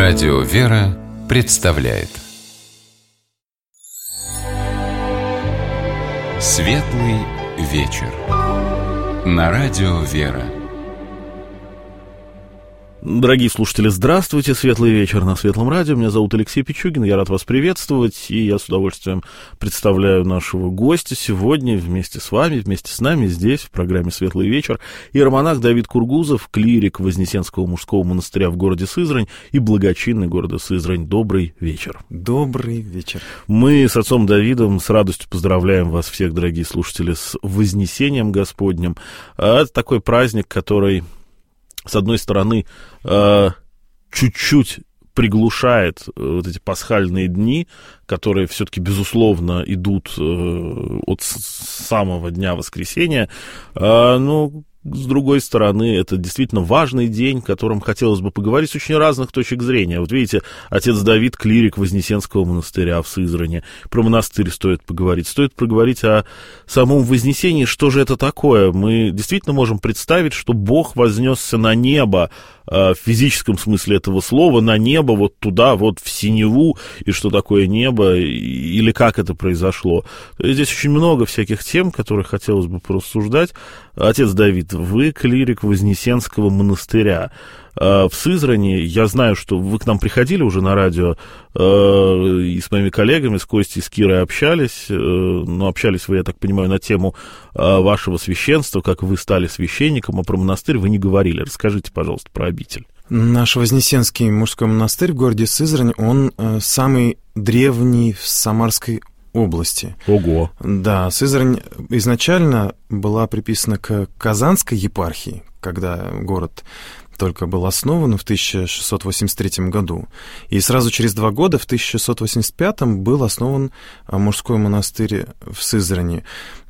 Радио «Вера» представляет Светлый вечер на Радио «Вера». Дорогие слушатели, здравствуйте, светлый вечер на Светлом радио. Меня зовут Алексей Пичугин, я рад вас приветствовать, и я с удовольствием представляю нашего гостя сегодня вместе с вами, вместе с нами здесь, в программе «Светлый вечер», иеромонах Давид Кургузов, клирик Вознесенского мужского монастыря в городе Сызрань и благочинный города Сызрань. Добрый вечер. Добрый вечер. Мы с отцом Давидом с радостью поздравляем вас всех, дорогие слушатели, с Вознесением Господним. Это такой праздник, который, с одной стороны, чуть-чуть приглушает вот эти пасхальные дни, которые все-таки, безусловно, идут от самого дня воскресения, но с другой стороны, это действительно важный день, о котором хотелось бы поговорить с очень разных точек зрения. Вот видите, отец Давид, клирик Вознесенского монастыря в Сызрани. Про монастырь стоит поговорить. Стоит поговорить о самом Вознесении, что же это такое. Мы действительно можем представить, что Бог вознесся на небо, в физическом смысле этого слова, на небо, вот туда, вот в синеву, и что такое небо, или как это произошло. Здесь очень много всяких тем, которые хотелось бы порассуждать. Отец Давид, вы клирик Вознесенского монастыря в Сызрани. Я знаю, что вы к нам приходили уже на радио, и с моими коллегами, с Костей, с Кирой общались, но общались вы, я так понимаю, на тему вашего священства, как вы стали священником, а про монастырь вы не говорили. Расскажите, пожалуйста, про обитель. Наш Вознесенский мужской монастырь в городе Сызрань, он самый древний в Самарской области. Ого! Да, Сызрань изначально была приписана к Казанской епархии, когда город только был основан в 1683 году. И сразу через 2 года, в 1685, был основан мужской монастырь в Сызрани.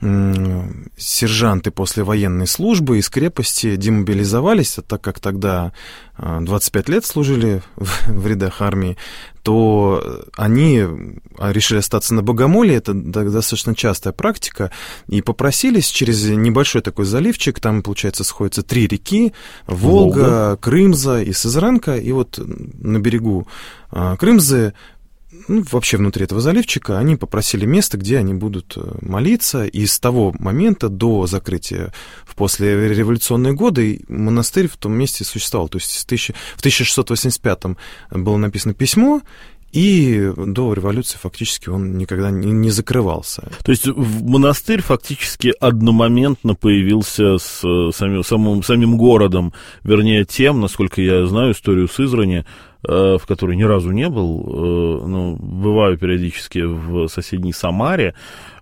Сержанты после военной службы из крепости демобилизовались, так как тогда 25 лет служили в рядах армии, то они решили остаться на богомоле, это достаточно частая практика, и попросились через небольшой такой заливчик, там, получается, сходятся 3 реки, Волга, Крымза и Сызранка, и вот на берегу Крымзы, вообще внутри этого заливчика, они попросили место, где они будут молиться, и с того момента до закрытия в послереволюционные годы монастырь в том месте существовал. То есть в 1685 было написано письмо, и до революции фактически он никогда не закрывался. То есть монастырь фактически одномоментно появился с самим городом, вернее тем, насколько я знаю историю Сызрани, в которой ни разу не был, но бываю периодически в соседней Самаре,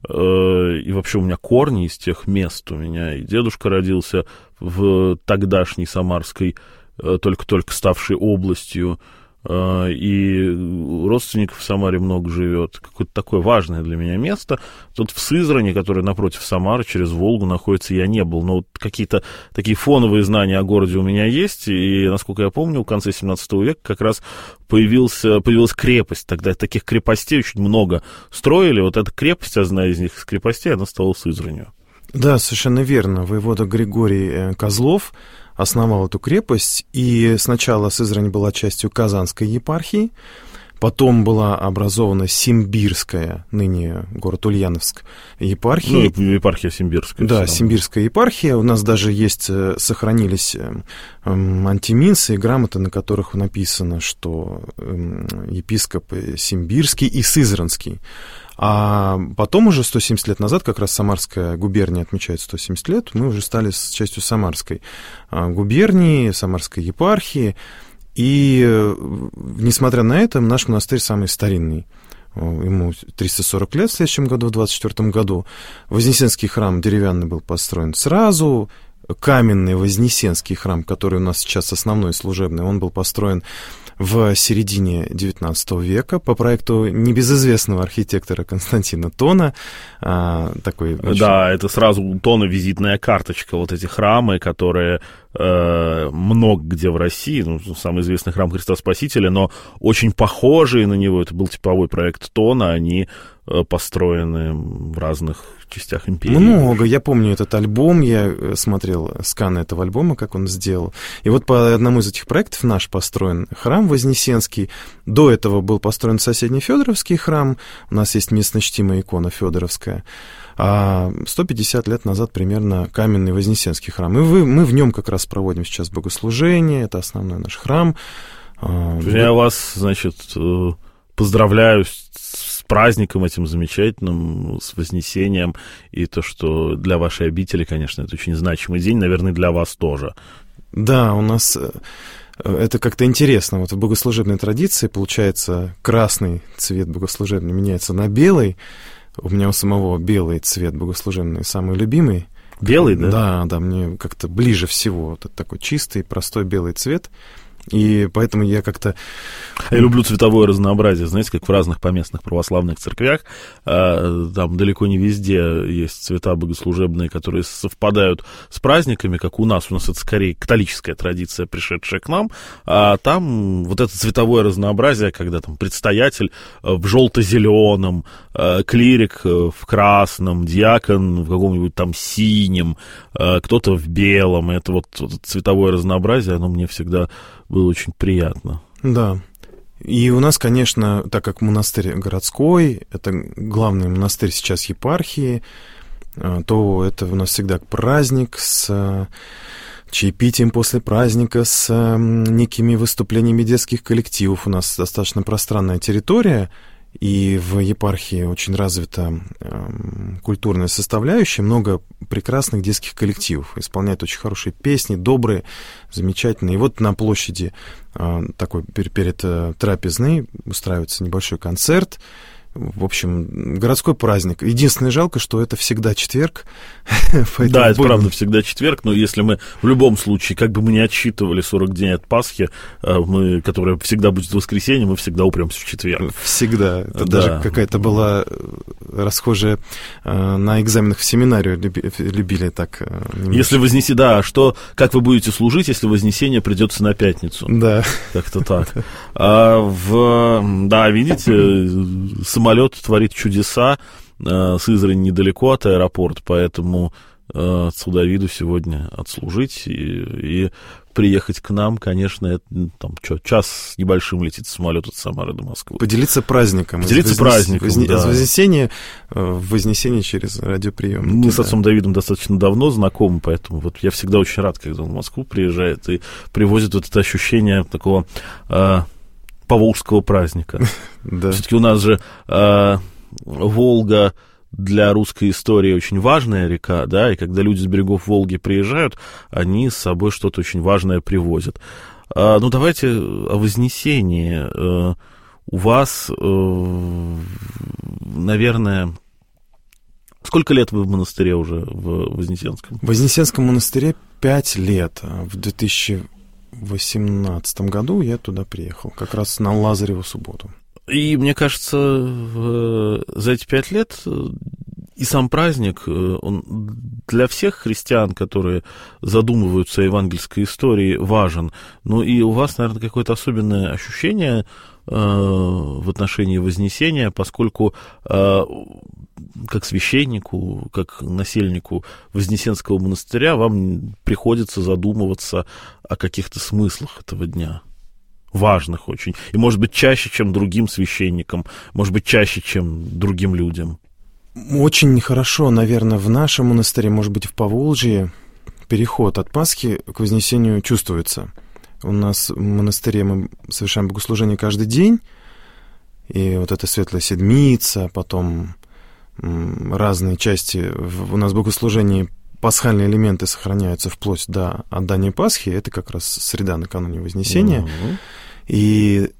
и вообще у меня корни из тех мест. У меня и дедушка родился в тогдашней Самарской, только-только ставшей областью, и родственников в Самаре много живет. Какое-то такое важное для меня место. Тут в Сызрани, которое напротив Самары, через Волгу находится, я не был. Но вот какие-то такие фоновые знания о городе у меня есть. И, насколько я помню, в конце 17 века как раз появилась крепость. Тогда таких крепостей очень много строили. Вот эта крепость, одна из них из крепостей, она стала Сызранью. Да, совершенно верно. Воевода Григорий Козлов основал эту крепость, и сначала Сызрань была частью Казанской епархии, потом была образована Симбирская, ныне город Ульяновск, епархия. Ну, епархия Симбирская. Да, Симбирская епархия. У нас даже сохранились антиминсы и грамоты, на которых написано, что епископ Симбирский и Сызранский. А потом уже 170 лет назад, как раз Самарская губерния отмечает 170 лет, мы уже стали частью Самарской губернии, Самарской епархии. И, несмотря на это, наш монастырь самый старинный. Ему 340 лет в следующем году, в 24 году. Вознесенский храм деревянный был построен сразу. Каменный Вознесенский храм, который у нас сейчас основной служебный, он был построен в середине XIX века по проекту небезызвестного архитектора Константина Тона. Такой очень... Да, это сразу у Тона визитная карточка, вот эти храмы, которые много где в России, самый известный храм Христа Спасителя, но очень похожие на него, это был типовой проект Тона, они построены в разных частях империи? Много. Я помню этот альбом, я смотрел сканы этого альбома, как он сделал. И вот по одному из этих проектов наш построен храм Вознесенский. До этого был построен соседний Федоровский храм. У нас есть местно чтимая икона Федоровская. А 150 лет назад примерно каменный Вознесенский храм. И мы в нем как раз проводим сейчас богослужение. Это основной наш храм. Я вас, значит, поздравляю с праздником этим замечательным, с Вознесением, и то, что для вашей обители, конечно, это очень значимый день, наверное, для вас тоже. Да, у нас это как-то интересно. Вот в богослужебной традиции, получается, красный цвет богослужебный меняется на белый. У меня у самого белый цвет богослужебный самый любимый. Белый, да? Да, мне как-то ближе всего. Вот такой чистый, простой белый цвет. И поэтому я как-то... Я люблю цветовое разнообразие, знаете, как в разных поместных православных церквях. Там далеко не везде есть цвета богослужебные, которые совпадают с праздниками, как у нас. У нас это скорее католическая традиция, пришедшая к нам. А там вот это цветовое разнообразие, когда там предстоятель в желто-зеленом, клирик в красном, диакон в каком-нибудь там синем, кто-то в белом. Это вот цветовое разнообразие, оно мне всегда было очень приятно. Да. И у нас, конечно, так как монастырь городской, это главный монастырь сейчас епархии, то это у нас всегда праздник с чаепитием после праздника, с некими выступлениями детских коллективов. У нас достаточно пространная территория, и в епархии очень развита культурная составляющая, много прекрасных детских коллективов, исполняют очень хорошие песни, добрые, замечательные. И вот на площади такой перед трапезной устраивается небольшой концерт. В общем, городской праздник. Единственное, жалко, что это всегда четверг. Да, это правда всегда четверг, но если мы в любом случае, как бы мы не отсчитывали 40 дней от Пасхи, которая всегда будет в воскресенье, мы всегда упремся в четверг. Всегда. Это даже какая-то была расхожая на экзаменах в семинарию любили так. Если вознеси, да, что, как вы будете служить, если вознесение придется на пятницу? Да. Как-то так. Да, видите, самолет творит чудеса, Сызрань недалеко от аэропорта, поэтому отсюда виду сегодня отслужить и приехать к нам, конечно, это там час с небольшим летит самолет от Самары до Москвы. Поделиться праздником. Вознесение через радиоприемники. Мы с отцом Давидом достаточно давно знакомы, поэтому вот я всегда очень рад, когда он в Москву приезжает и привозит вот это ощущение такого поволжского праздника. Да. Все-таки у нас же Волга для русской истории очень важная река, да, и когда люди с берегов Волги приезжают, они с собой что-то очень важное привозят. Ну, давайте о Вознесении. У вас, наверное... Сколько лет вы в монастыре уже, в Вознесенском? В Вознесенском монастыре 5 лет. В 2018 году я туда приехал, как раз на Лазареву субботу. И мне кажется, за эти 5 лет и сам праздник, он для всех христиан, которые задумываются о евангельской истории, важен. Ну и у вас, наверное, какое-то особенное ощущение в отношении Вознесения, поскольку как священнику, как насельнику Вознесенского монастыря вам приходится задумываться о каких-то смыслах этого дня. Важных очень. И, может быть, чаще, чем другим священникам, может быть, чаще, чем другим людям. Очень хорошо, наверное, в нашем монастыре, может быть, в Поволжье, переход от Пасхи к Вознесению чувствуется. У нас в монастыре мы совершаем богослужение каждый день, и вот эта Светлая Седмица, потом разные части у нас в богослужении, пасхальные элементы сохраняются вплоть до отдания Пасхи, это как раз среда накануне Вознесения. И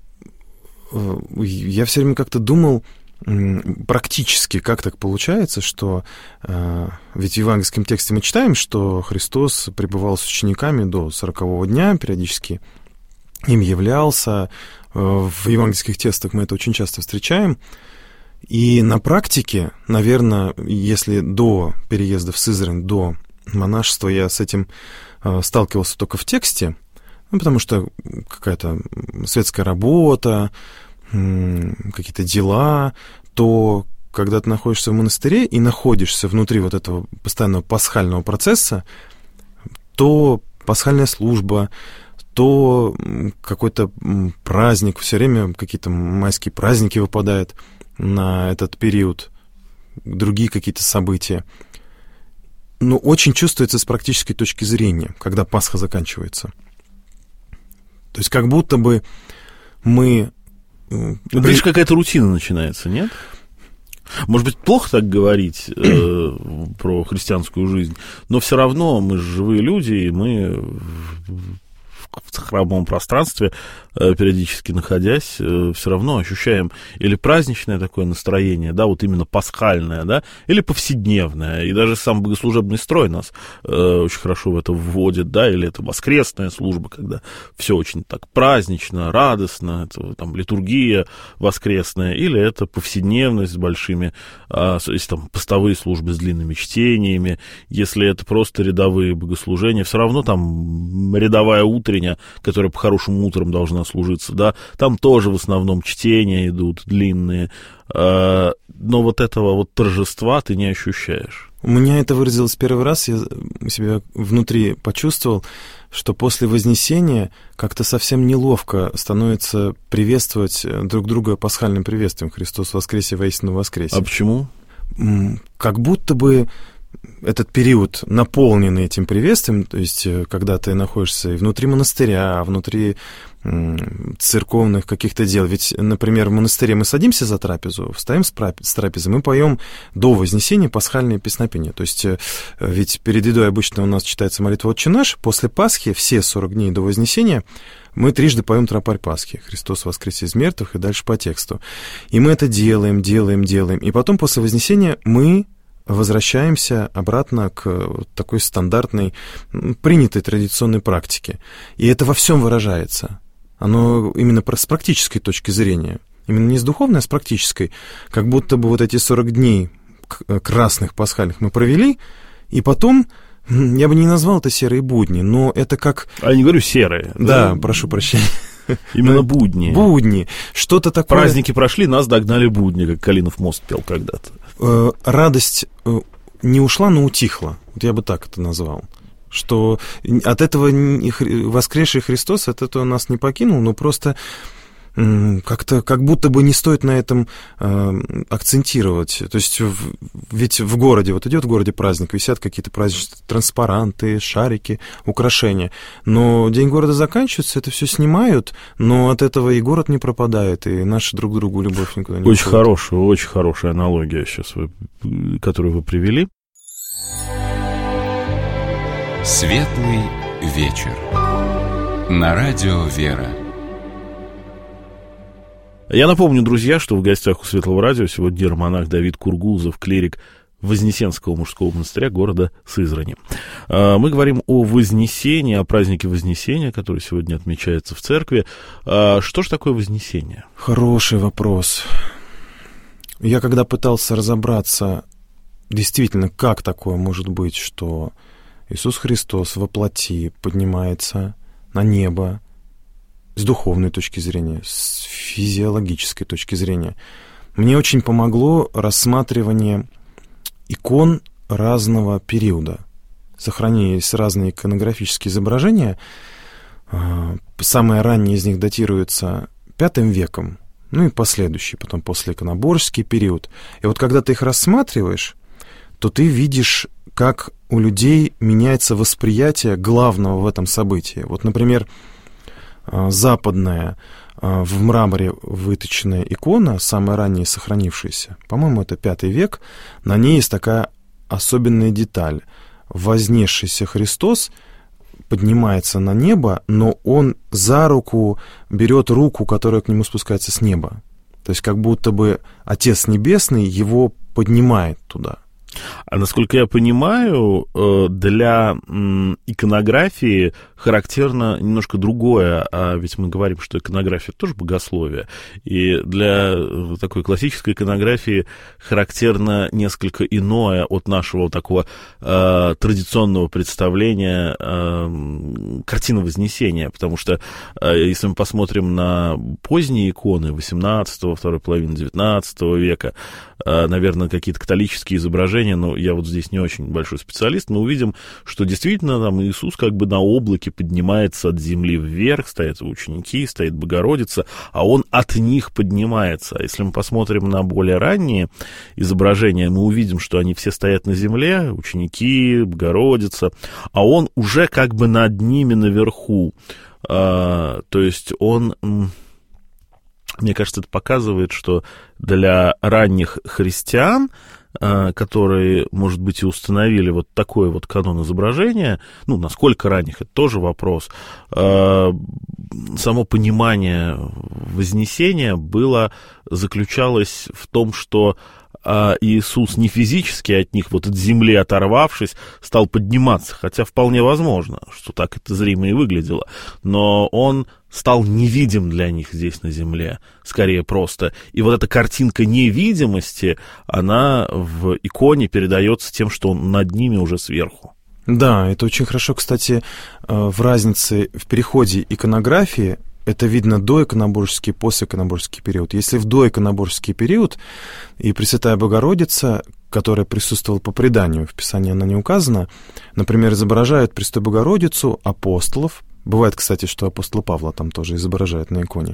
я все время как-то думал, практически, как так получается, что ведь в евангельском тексте мы читаем, что Христос пребывал с учениками до 40-го дня, периодически им являлся. В евангельских текстах мы это очень часто встречаем. И на практике, наверное, если до переезда в Сызрань, до монашества я с этим сталкивался только в тексте, потому что какая-то светская работа, какие-то дела, то когда ты находишься в монастыре и находишься внутри вот этого постоянного пасхального процесса, то пасхальная служба, то какой-то праздник, все время какие-то майские праздники выпадают на этот период, другие какие-то события. Но очень чувствуется с практической точки зрения, когда Пасха заканчивается. То есть как будто бы мы... Видишь, какая-то рутина начинается, нет? Может быть, плохо так говорить про христианскую жизнь, но все равно мы же живые люди, и мы в храмовом пространстве, периодически находясь, все равно ощущаем или праздничное такое настроение, да, вот именно пасхальное, да, или повседневное, и даже сам богослужебный строй нас очень хорошо в это вводит, да, или это воскресная служба, когда все очень так празднично, радостно, это там литургия воскресная, или это повседневность с большими, если там постовые службы с длинными чтениями, если это просто рядовые богослужения, все равно там рядовая утренняя, которая по-хорошему утром должна служиться, да, там тоже в основном чтения идут длинные, но вот этого вот торжества ты не ощущаешь. У меня это выразилось первый раз, я себя внутри почувствовал, что после Вознесения как-то совсем неловко становится приветствовать друг друга пасхальным приветствием: «Христос воскресе, воистину воскресе». А почему? Как будто бы этот период наполненный этим приветствием, то есть когда ты находишься и внутри монастыря, внутри церковных каких-то дел. Ведь, например, в монастыре мы садимся за трапезу, встаем с трапезы, мы поем до Вознесения пасхальные песнопения. То есть ведь перед едой обычно у нас читается молитва «Отче наш», после Пасхи все 40 дней до Вознесения мы трижды поем тропарь Пасхи: «Христос воскресе из мертвых», и дальше по тексту. И мы это делаем. И потом после Вознесения мы возвращаемся обратно к такой стандартной, принятой традиционной практике. И это во всем выражается. Оно именно с практической точки зрения. Именно не с духовной, а с практической. Как будто бы вот эти 40 дней красных пасхальных мы провели, и потом, я бы не назвал это серые будни, но это как... А я не говорю серые. Да, прошу прощения. Именно будни. Будни. Что-то такое... Праздники прошли, нас догнали будни, как Калинов мост пел когда-то. Радость не ушла, но утихла. Вот я бы так это назвал. Что от этого воскресший Христос от этого нас не покинул, но просто как-то как будто бы не стоит на этом акцентировать. То есть ведь в городе, вот идет в городе праздник, висят какие-то праздничные транспаранты, шарики, украшения. Но день города заканчивается, это все снимают, но от этого и город не пропадает, и наша друг к другу любовь никуда не уходит. Очень хорошая аналогия сейчас, которую вы привели. Светлый вечер. На радио «Вера». Я напомню, друзья, что в гостях у Светлого радио сегодня иеромонах Давид Кургузов, клирик Вознесенского мужского монастыря города Сызрани. Мы говорим о Вознесении, о празднике Вознесения, который сегодня отмечается в церкви. Что же такое Вознесение? Хороший вопрос. Я когда пытался разобраться, действительно, как такое может быть, что Иисус Христос во плоти поднимается на небо, с духовной точки зрения, с физиологической точки зрения. Мне очень помогло рассматривание икон разного периода. Сохранились разные иконографические изображения. Самые ранние из них датируются V веком, ну и последующие, потом послеиконоборческий период. И вот когда ты их рассматриваешь, то ты видишь, как у людей меняется восприятие главного в этом событии. Вот, например, западная в мраморе выточенная икона, самая ранняя сохранившаяся, по-моему, это V век, на ней есть такая особенная деталь. Вознесшийся Христос поднимается на небо, но он за руку берет руку, которая к нему спускается с неба. То есть как будто бы Отец Небесный его поднимает туда. А насколько я понимаю, для иконографии характерно немножко другое, а ведь мы говорим, что иконография тоже богословие, и для такой классической иконографии характерно несколько иное от нашего такого традиционного представления картины Вознесения, потому что если мы посмотрим на поздние иконы XVIII, второй половины XIX века, наверное, какие-то католические изображения, но я вот здесь не очень большой специалист, мы увидим, что действительно там Иисус как бы на облаке поднимается от земли вверх, стоят ученики, стоит Богородица, а он от них поднимается. А если мы посмотрим на более ранние изображения, мы увидим, что они все стоят на земле, ученики, Богородица, а он уже как бы над ними наверху. То есть он... Мне кажется, это показывает, что для ранних христиан, которые, может быть, и установили вот такой вот канон изображения, ну, насколько ранних, это тоже вопрос, само понимание Вознесения заключалось в том, что Иисус не физически от них, вот от земли оторвавшись, стал подниматься, хотя вполне возможно, что так это зримо и выглядело, но он стал невидим для них здесь на земле, скорее просто. И вот эта картинка невидимости, она в иконе передается тем, что он над ними уже сверху. Да, это очень хорошо, кстати, в разнице в переходе иконографии. Это видно доиконоборческий и постиконоборческий период. Если в доиконоборческий период и Пресвятая Богородица, которая присутствовала по преданию, в Писании она не указана, например, изображают Пресвятую Богородицу, апостолов. Бывает, кстати, что апостола Павла там тоже изображают на иконе.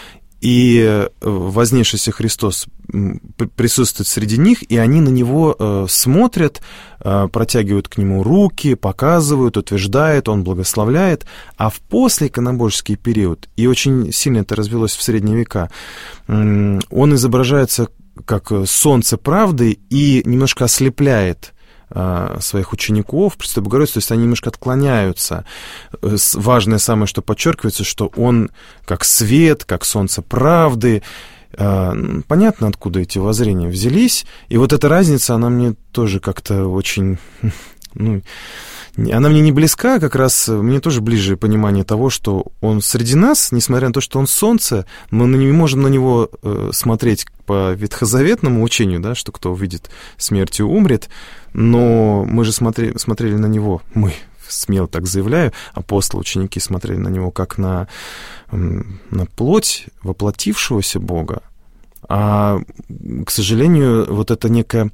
И вознесшийся Христос присутствует среди них, и они на него смотрят, протягивают к нему руки, показывают, утверждают, он благословляет. А в послеконоборческий период, и очень сильно это развелось в средние века, он изображается как солнце правды и немножко ослепляет своих учеников, Пресвятую Богородицу, то есть они немножко отклоняются. Важное самое, что подчеркивается, что он как свет, как солнце правды. Понятно, откуда эти воззрения взялись. И вот эта разница, она мне тоже как-то очень... она мне не близка, как раз мне тоже ближе понимание того, что он среди нас, несмотря на то, что он солнце, мы не можем на него смотреть по ветхозаветному учению, да, что кто увидит смертью умрет, но мы же смотрели на него, мы, смело так заявляю, апостолы, ученики смотрели на него как на плоть воплотившегося Бога, а, к сожалению, вот это некое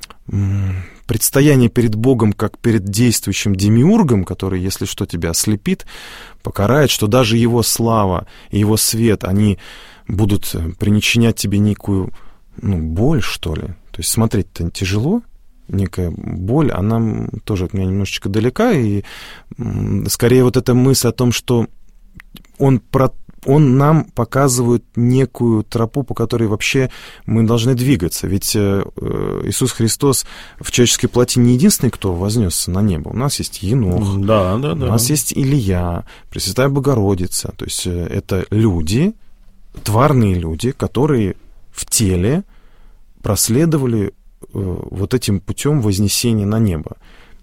предстояние перед Богом, как перед действующим демиургом, который, если что, тебя ослепит, покарает, что даже его слава и его свет, они будут причинять тебе некую, боль, что ли. То есть смотреть-то тяжело, некая боль, она тоже от меня немножечко далека, и скорее вот эта мысль о том, что он нам показывает некую тропу, по которой вообще мы должны двигаться. Ведь Иисус Христос в человеческой плоти не единственный, кто вознесся на небо. У нас есть Енох, у нас есть Илия, Пресвятая Богородица. То есть это люди, тварные люди, которые в теле проследовали вот этим путем вознесения на небо.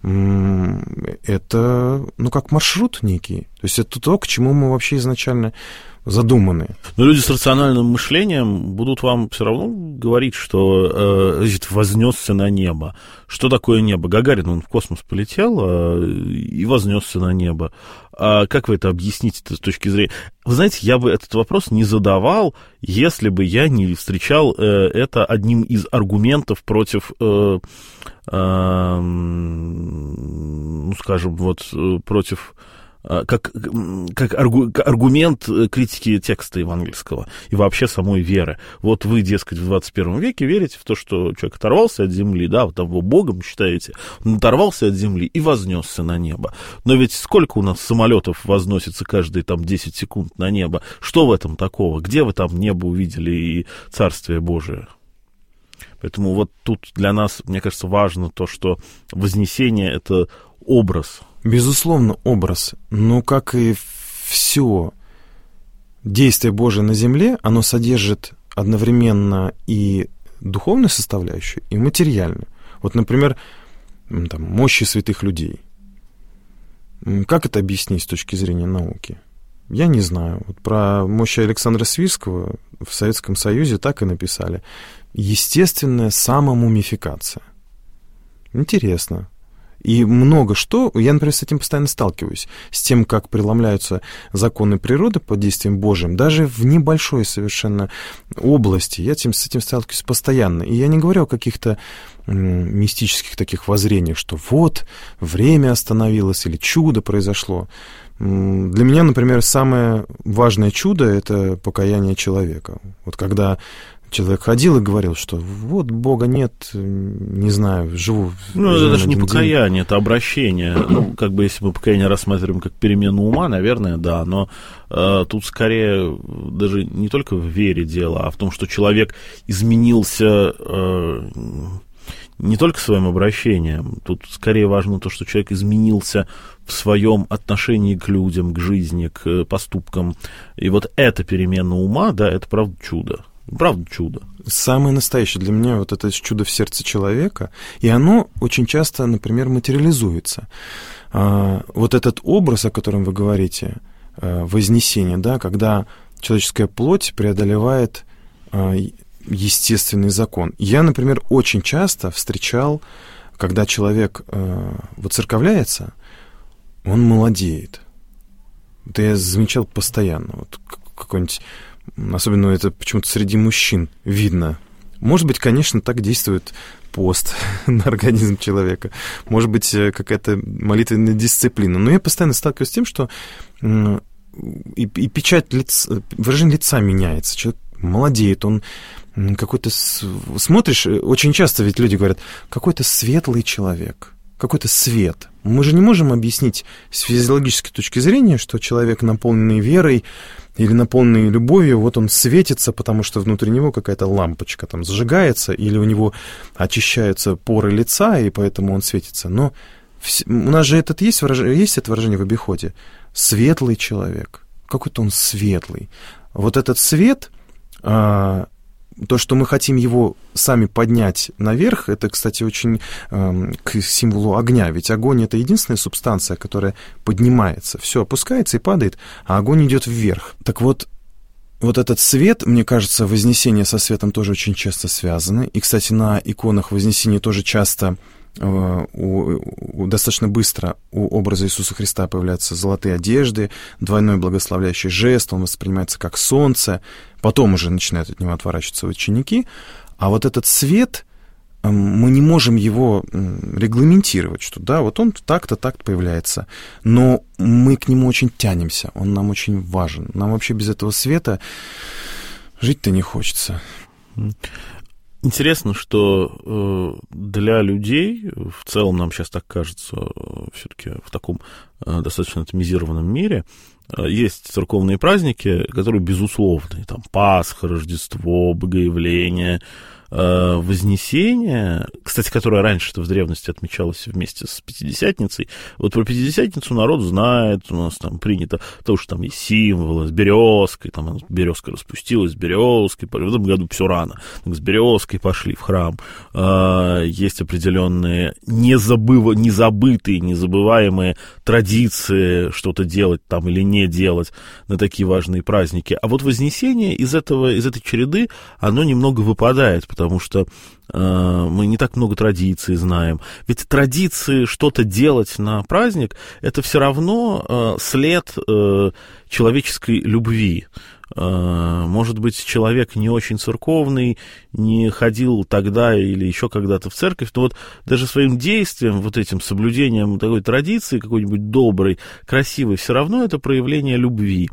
Это, как маршрут некий. То есть это то, к чему мы вообще изначально задуманы. Но люди с рациональным мышлением будут вам все равно говорить, что вознесся на небо. Что такое небо? Гагарин, он в космос полетел и вознесся на небо. А как вы это объясните с точки зрения... Вы знаете, я бы этот вопрос не задавал, если бы я не встречал это одним из аргументов против, против... Как аргумент критики текста евангельского и вообще самой веры. Вот вы, дескать, в 21 веке верите в то, что человек оторвался от земли, да, вот того Богом считаете, он оторвался от земли и вознесся на небо. Но ведь сколько у нас самолетов возносится каждые 10 секунд на небо? Что в этом такого? Где вы там небо увидели и Царствие Божие? Поэтому вот тут для нас, мне кажется, важно то, что вознесение — это образ. Безусловно, образ. Но, как и все действие Божие на земле, оно содержит одновременно и духовную составляющую, и материальную. Вот, например, там, мощи святых людей. Как это объяснить с точки зрения науки? Я не знаю. Вот про мощи Александра Свирского в Советском Союзе так и написали. Естественная самомумификация. Интересно. И много что, я, например, с этим постоянно сталкиваюсь, с тем, как преломляются законы природы под действием Божьим, даже в небольшой совершенно области, я с этим сталкиваюсь постоянно. И я не говорю о каких-то мистических таких воззрениях, что вот, время остановилось или чудо произошло. Для меня, например, самое важное чудо — это покаяние человека. Вот когда человек ходил и говорил, что вот Бога нет, не знаю, живу... Ну, это даже не покаяние, это обращение. Ну, как бы, если мы покаяние рассматриваем как перемену ума, наверное, да, но тут скорее даже не только в вере дело, а в том, что человек изменился не только своим обращением. Тут скорее важно то, что человек изменился в своем отношении к людям, к жизни, к поступкам. И вот эта перемена ума, да, это правда чудо. Правда чудо. Самое настоящее для меня вот это чудо в сердце человека, и оно очень часто, например, материализуется. Вот этот образ, о котором вы говорите, вознесение, да, когда человеческая плоть преодолевает естественный закон. Я, например, очень часто встречал, когда человек воцерковляется, он молодеет. Это я замечал постоянно. Вот какой-нибудь... Особенно это почему-то среди мужчин видно. Может быть, конечно, так действует пост на организм человека. Может быть, какая-то молитвенная дисциплина. Но я постоянно сталкиваюсь с тем, что и печать лица, выражение лица меняется. Человек молодеет, он какой-то... Смотришь, очень часто ведь люди говорят, какой-то светлый человек, какой-то свет. Мы же не можем объяснить с физиологической точки зрения, что человек, наполненный верой или наполненный любовью, вот он светится, потому что внутри него какая-то лампочка там зажигается, или у него очищаются поры лица, и поэтому он светится. Но у нас же есть это выражение в обиходе. Светлый человек. Какой-то он светлый. Вот этот свет... То, что мы хотим его сами поднять наверх, это, кстати, очень к символу огня. Ведь огонь — это единственная субстанция, которая поднимается. Все опускается и падает, а огонь идет вверх. Так вот, вот этот свет, мне кажется, Вознесение со светом тоже очень часто связаны. И, кстати, на иконах Вознесения тоже часто... достаточно быстро у образа Иисуса Христа появляются золотые одежды, двойной благословляющий жест, он воспринимается как солнце, потом уже начинают от него отворачиваться ученики, а вот этот свет, мы не можем его регламентировать, что да, вот он так-то, так-то появляется, но мы к нему очень тянемся, он нам очень важен, нам вообще без этого света жить-то не хочется. Интересно, что для людей, в целом нам сейчас так кажется, все-таки в таком достаточно атомизированном мире, есть церковные праздники, которые безусловны. Там Пасха, Рождество, Богоявление, Вознесение, кстати, которое раньше-то в древности отмечалось вместе с Пятидесятницей. Вот про Пятидесятницу народ знает, у нас там принято, потому что там есть символы с березкой, там березка распустилась, с березкой, в этом году все рано, с березкой пошли в храм. Есть определенные незабытые, незабываемые традиции что-то делать там или не делать на такие важные праздники. А вот Вознесение из этой череды, оно немного выпадает, потому что мы не так много традиций знаем. Ведь традиции что-то делать на праздник — это все равно след человеческой любви. Может быть, человек не очень церковный, не ходил тогда или еще когда-то в церковь, но вот даже своим действием, вот этим соблюдением такой традиции, какой-нибудь доброй, красивой, все равно это проявление любви.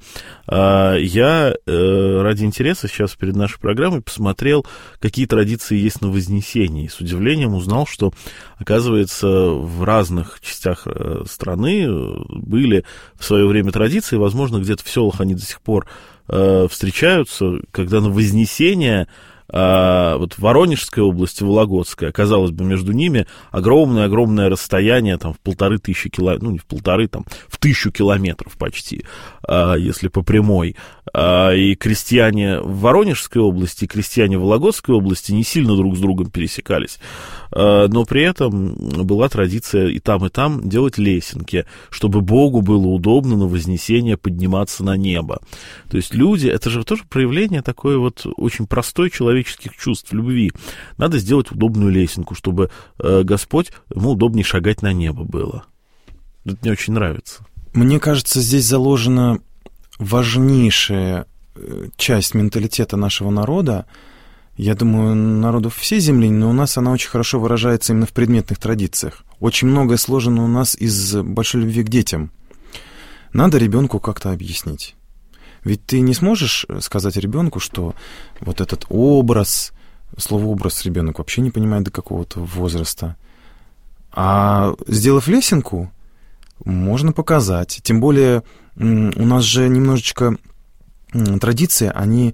Я ради интереса сейчас перед нашей программой посмотрел, какие традиции есть на Вознесении, и с удивлением узнал, что, оказывается, в разных частях страны были в свое время традиции, возможно, где-то в селах они до сих пор встречаются, когда на Вознесение вот в Воронежской области, Вологодская, казалось бы, между ними огромное-огромное расстояние, там, в 1500 километров, ну, не в 1,5, там, в 1000 километров почти, если по прямой. И крестьяне в Воронежской области, и крестьяне в Вологодской области не сильно друг с другом пересекались. Но при этом была традиция и там делать лесенки, чтобы Богу было удобно на вознесение подниматься на небо. То есть люди, это же тоже проявление такой вот очень простой человеческих чувств, любви. Надо сделать удобную лесенку, чтобы Господь, ему удобнее шагать на небо было. Это мне очень нравится. Мне кажется, здесь заложена важнейшая часть менталитета нашего народа. Я думаю, народов всей земли, но у нас она очень хорошо выражается именно в предметных традициях. Очень многое сложено у нас из большой любви к детям. Надо ребенку как-то объяснить. Ведь ты не сможешь сказать ребенку, что вот этот образ, слово «образ» ребенок вообще не понимает до какого-то возраста. А сделав лесенку, можно показать. Тем более у нас же немножечко традиции, они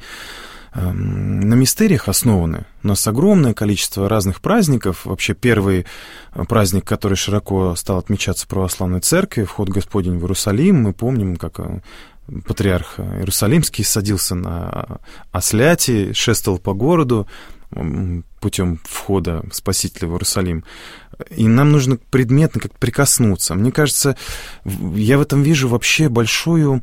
на мистериях основаны. У нас огромное количество разных праздников. Вообще первый праздник, который широко стал отмечаться в православной церкви, вход Господень в Иерусалим, мы помним, как патриарх Иерусалимский садился на осляти, шествовал по городу путем входа Спасителя в Иерусалим. И нам нужно предметно как-то прикоснуться. Мне кажется, я в этом вижу вообще большую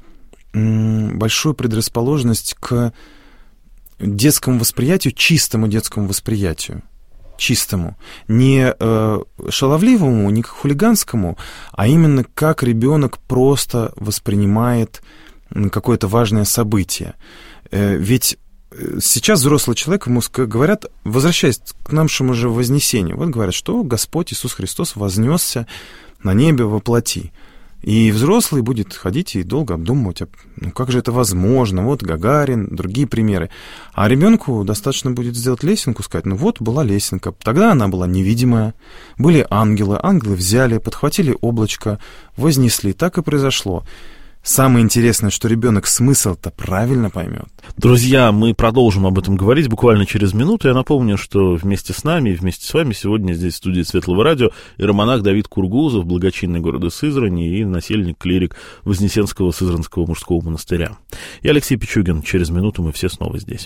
предрасположенность к детскому восприятию, чистому детскому восприятию. Чистому. Не шаловливому, не хулиганскому, а именно как ребенок просто воспринимает какое-то важное событие. Ведь сейчас взрослый человек, ему говорят, возвращаясь к нашему же вознесению, вот говорят, что Господь Иисус Христос вознесся на небе во плоти. И взрослый будет ходить и долго обдумывать, ну как же это возможно, вот Гагарин, другие примеры. А ребенку достаточно будет сделать лесенку, сказать, ну вот была лесенка, тогда она была невидимая, были ангелы взяли, подхватили облачко, вознесли, так и произошло. Самое интересное, что ребенок смысл-то правильно поймет. Друзья, мы продолжим об этом говорить буквально через минуту. Я напомню, что вместе с нами и вместе с вами сегодня здесь в студии Светлого радио иеромонах Давид Кургузов, благочинный города Сызрани и насельник-клирик Вознесенского Сызранского мужского монастыря. Я Алексей Пичугин. Через минуту мы все снова здесь.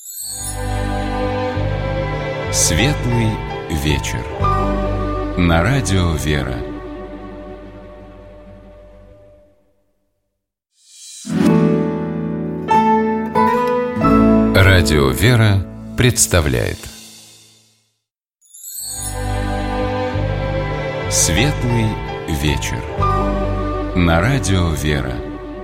Светлый вечер. На радио «Вера». Радио «Вера» представляет Светлый вечер. На радио «Вера».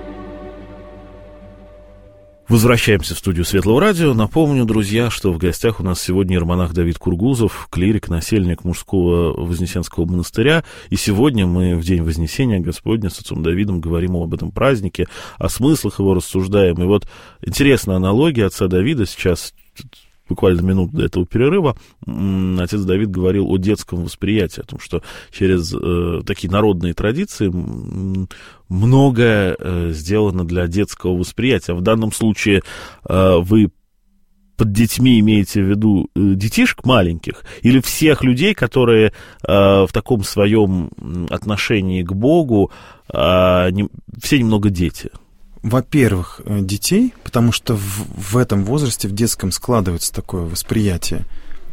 Возвращаемся в студию Светлого радио. Напомню, друзья, что в гостях у нас сегодня иеромонах Давид Кургузов, клирик, насельник мужского Вознесенского монастыря. И сегодня мы в день Вознесения Господня с отцом Давидом говорим об этом празднике, о смыслах его рассуждаем. И вот интересная аналогия отца Давида сейчас, буквально минуту до этого перерыва, отец Давид говорил о детском восприятии, о том, что через такие народные традиции многое сделано для детского восприятия. В данном случае вы под детьми имеете в виду детишек маленьких или всех людей, которые в таком своем отношении к Богу все немного дети? Во-первых, детей, потому что в этом возрасте, в детском, складывается такое восприятие.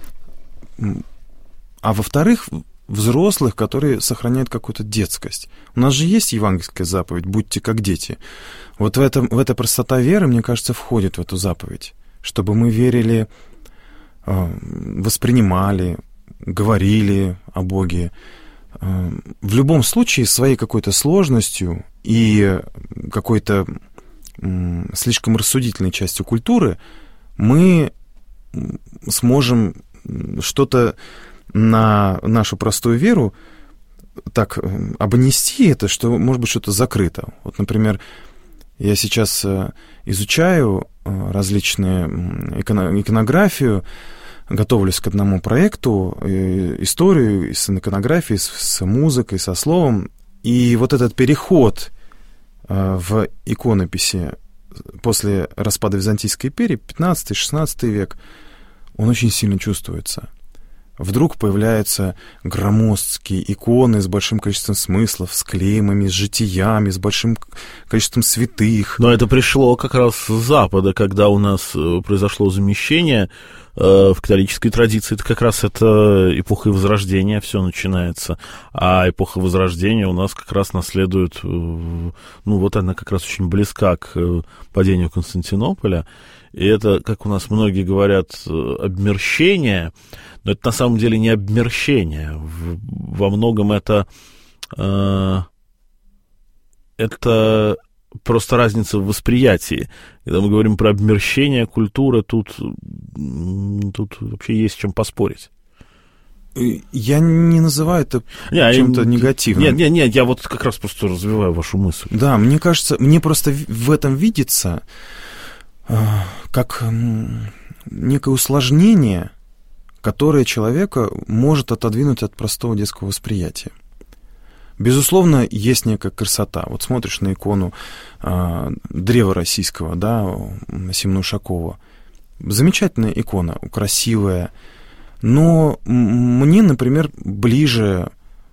А во-вторых, взрослых, которые сохраняют какую-то детскость. У нас же есть евангельская заповедь «Будьте как дети». Вот в эта простота веры, мне кажется, входит в эту заповедь. Чтобы мы верили, воспринимали, говорили о Боге. В любом случае, своей какой-то сложностью и какой-то слишком рассудительной частью культуры мы сможем что-то на нашу простую веру так обнести это, что, может быть, что-то закрыто. Вот, например, я сейчас изучаю различные иконографию, готовлюсь к одному проекту, историю с иконографией, с музыкой, со словом. И вот этот переход в иконописи после распада Византийской империи, 15-16 век, он очень сильно чувствуется. вдруг появляются громоздкие иконы с большим количеством смыслов, с клеймами, с житиями, с большим количеством святых. Но это пришло как раз с Запада, когда у нас произошло замещение в католической традиции. Это как раз это эпоха Возрождения все начинается. А эпоха Возрождения у нас как раз наследует, ну вот она как раз очень близка к падению Константинополя. И это, как у нас многие говорят, обмерщение, но это на самом деле не обмерщение. Во многом это просто разница в восприятии. Когда мы говорим про обмерщение культуры, тут вообще есть с чем поспорить. Я не называю это чем-то негативным. Нет, я вот как раз просто развиваю вашу мысль. Да, мне кажется, мне просто в этом видится как некое усложнение, которое человека может отодвинуть от простого детского восприятия. Безусловно, есть некая красота. Вот смотришь на икону древа российского, да, Симона Ушакова. Замечательная икона, красивая. Но мне, например, ближе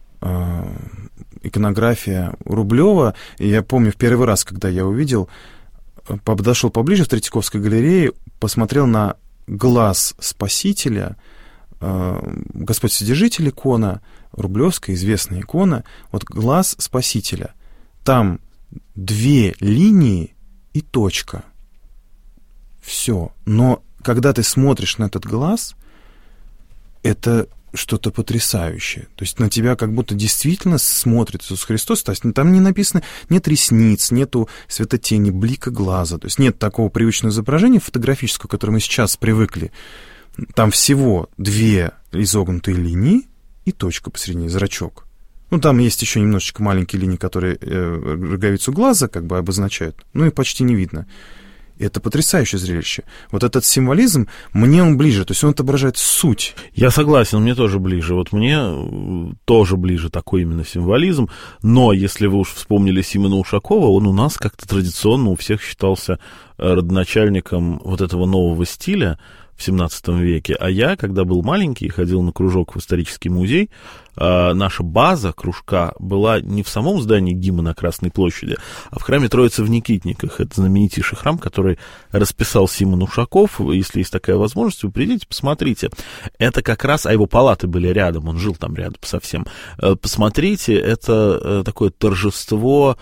иконография Рублева. И я помню, в первый раз, когда я увидел, подошел поближе в Третьяковской галерее, посмотрел на глаз Спасителя, Господь Вседержитель икона, рублевская известная икона, вот глаз Спасителя. Там 2 линии и точка. Все. Но когда ты смотришь на этот глаз, это что-то потрясающее. То есть на тебя как будто действительно смотрит Иисус Христос. То есть там не написано, нет ресниц, нету светотени, блика глаза. То есть нет такого привычного изображения фотографического, к которому мы сейчас привыкли. Там всего 2 изогнутые линии и точка посередине, зрачок. Ну, там есть еще немножечко маленькие линии, которые роговицу глаза как бы обозначают, ну и почти не видно. Это потрясающее зрелище. Вот этот символизм, мне он ближе, то есть он отображает суть. Я согласен, мне тоже ближе. Вот мне тоже ближе такой именно символизм. Но если вы уж вспомнили Симона Ушакова, он у нас как-то традиционно у всех считался родоначальником вот этого нового стиля в 17 веке. А я, когда был маленький, ходил на кружок в исторический музей, наша база кружка была не в самом здании ГИМа на Красной площади, а в храме Троицы в Никитниках. Это знаменитейший храм, который расписал Симон Ушаков. Если есть такая возможность, вы придите, посмотрите. Это как раз, а его палаты были рядом, он жил там рядом совсем. Посмотрите, это такое торжество.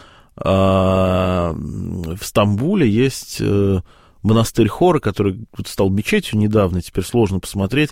В Стамбуле есть монастырь Хора, который стал мечетью недавно, теперь сложно посмотреть,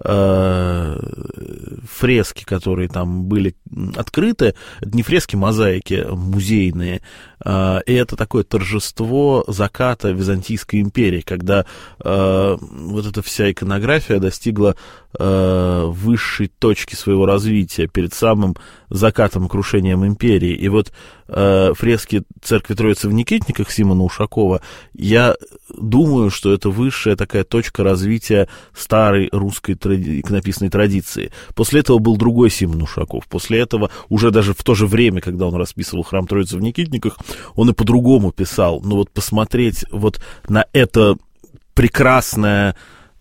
фрески, которые там были открыты, это не фрески, мозаики музейные, и это такое торжество заката Византийской империи, когда вот эта вся иконография достигла высшей точки своего развития перед самым закатом и крушением империи. И вот фрески Церкви Троицы в Никитниках Симона Ушакова, я думаю, что это высшая такая точка развития старой русской иконописной традиции. После этого был другой Симон Ушаков. После этого, уже даже в то же время, когда он расписывал храм Троицы в Никитниках, он и по-другому писал. Но вот посмотреть вот на это прекрасное,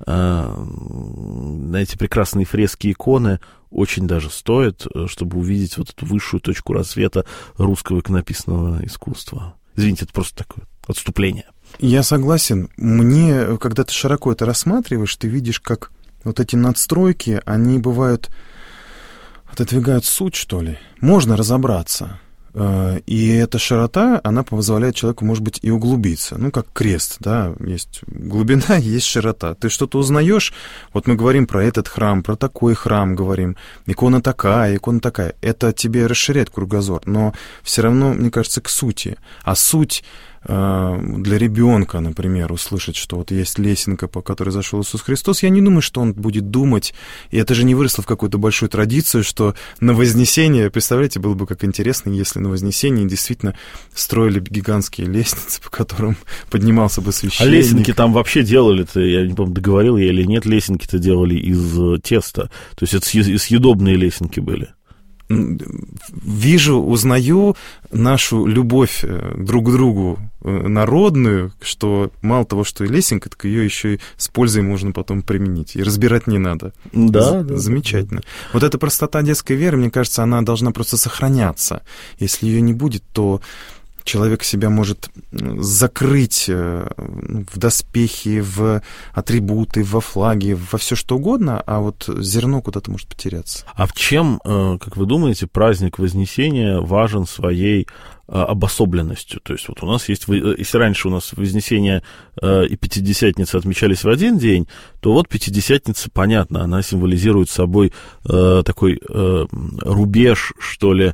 на эти прекрасные фрески иконы очень даже стоит, чтобы увидеть вот эту высшую точку рассвета русского иконописного искусства. Извините, это просто такое отступление. Я согласен. Мне, когда ты широко это рассматриваешь, ты видишь, как вот эти надстройки, они бывают, отодвигают суть, что ли. Можно разобраться. И эта широта, она позволяет человеку, может быть, и углубиться. Ну, как крест, да, есть глубина, есть широта. Ты что-то узнаешь, вот мы говорим про этот храм, про такой храм говорим, икона такая. Это тебе расширяет кругозор, но все равно, мне кажется, к сути. А суть для ребенка, например, услышать, что вот есть лесенка, по которой зашел Иисус Христос, я не думаю, что он будет думать, и это же не выросло в какую-то большую традицию, что на Вознесение, представляете, было бы как интересно, если на Вознесении действительно строили гигантские лестницы, по которым поднимался бы священник. А лесенки там вообще делали-то, я не помню, договорил я или нет, лесенки-то делали из теста, то есть это съедобные лесенки были. вижу, узнаю нашу любовь друг к другу народную, что мало того, что и лесенка, так ее еще и с пользой можно потом применить. И разбирать не надо. Да, замечательно. Да. Вот эта простота детской веры, мне кажется, она должна просто сохраняться. Если ее не будет, то человек себя может закрыть в доспехи, в атрибуты, во флаги, во все что угодно, а вот зерно куда-то может потеряться. А в чем, как вы думаете, праздник Вознесения важен своей обособленностью? То есть вот у нас есть, если раньше у нас Вознесение и Пятидесятница отмечались в один день, то вот Пятидесятница, понятно, она символизирует собой такой рубеж, что ли,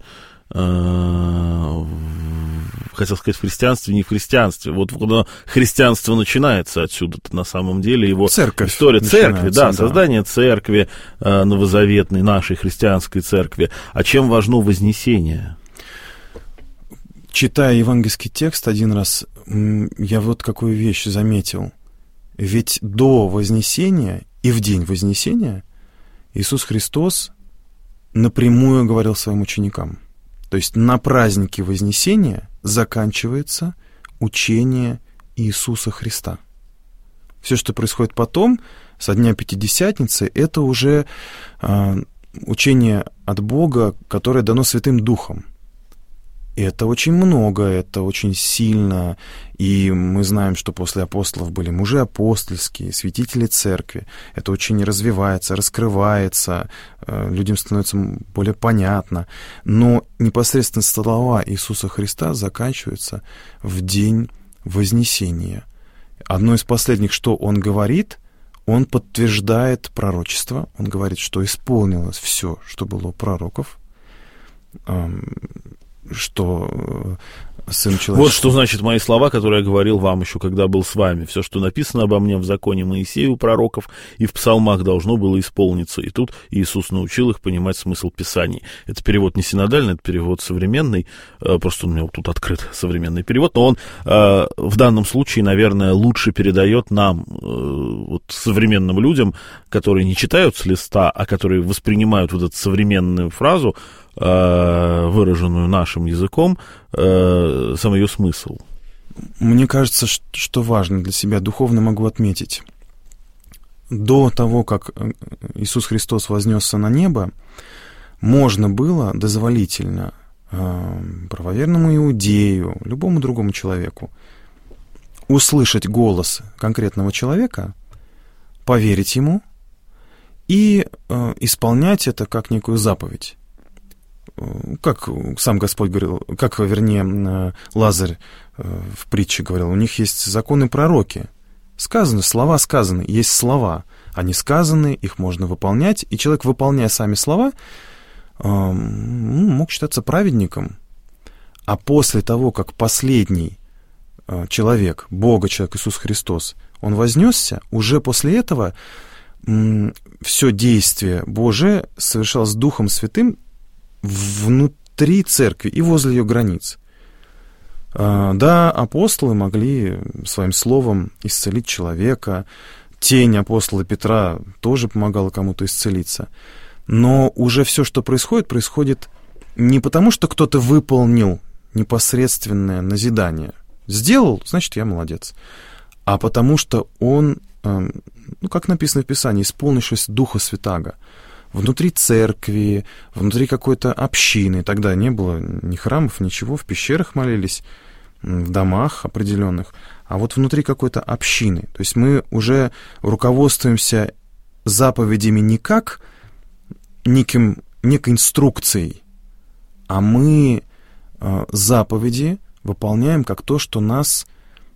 хотел сказать, в христианстве, не в христианстве. Вот когда христианство начинается отсюда-то на самом деле, его церковь история церкви, да, да, создание церкви новозаветной, нашей христианской церкви. А чем важно Вознесение? Читая евангельский текст один раз, я вот какую вещь заметил. Ведь до Вознесения и в день Вознесения Иисус Христос напрямую говорил своим ученикам. То есть на празднике Вознесения заканчивается учение Иисуса Христа. Все, что происходит потом, со дня Пятидесятницы, это уже учение от Бога, которое дано Святым Духом. И это очень много, это очень сильно, и мы знаем, что после апостолов были мужи апостольские, святители церкви. Это очень развивается, раскрывается, людям становится более понятно. Но непосредственно слова Иисуса Христа заканчиваются в день Вознесения. Одно из последних, что Он говорит, Он подтверждает пророчество, Он говорит, что исполнилось все, что было у пророков, что Сын Человеческий... Вот что значит мои слова, которые я говорил вам еще, когда был с вами. Все, что написано обо мне в законе Моисея у пророков и в псалмах, должно было исполниться. И тут Иисус научил их понимать смысл Писаний. Это перевод не синодальный, это перевод современный. Просто у меня вот тут открыт современный перевод. Но он в данном случае, наверное, лучше передает нам, вот, современным людям, которые не читают с листа, а которые воспринимают вот эту современную фразу, выраженную нашим языком, сам ее смысл. Мне кажется, что важно для себя, духовно могу отметить. До того, как Иисус Христос вознесся на небо, можно было дозволительно правоверному иудею, любому другому человеку, услышать голос конкретного человека, поверить ему и исполнять это как некую заповедь. Как сам Господь говорил, как, вернее, Лазарь в притче говорил, у них есть законы пророки. Сказаны, слова сказаны, есть слова. Они сказаны, их можно выполнять, и человек, выполняя сами слова, мог считаться праведником. А после того, как последний человек, Бога-человек Иисус Христос, он вознесся, уже после этого все действие Божие совершалось Духом Святым внутри церкви и возле ее границ. Да, апостолы могли своим словом исцелить человека, тень апостола Петра тоже помогала кому-то исцелиться, но уже все, что происходит, происходит не потому, что кто-то выполнил непосредственное назидание. Сделал, значит, я молодец. А потому что он, как написано в Писании, исполнившись Духа Святаго, внутри церкви, внутри какой-то общины. Тогда не было ни храмов, ничего, в пещерах молились, в домах определенных, а вот внутри какой-то общины. То есть мы уже руководствуемся заповедями не как некой инструкцией, а мы заповеди выполняем как то, что нас,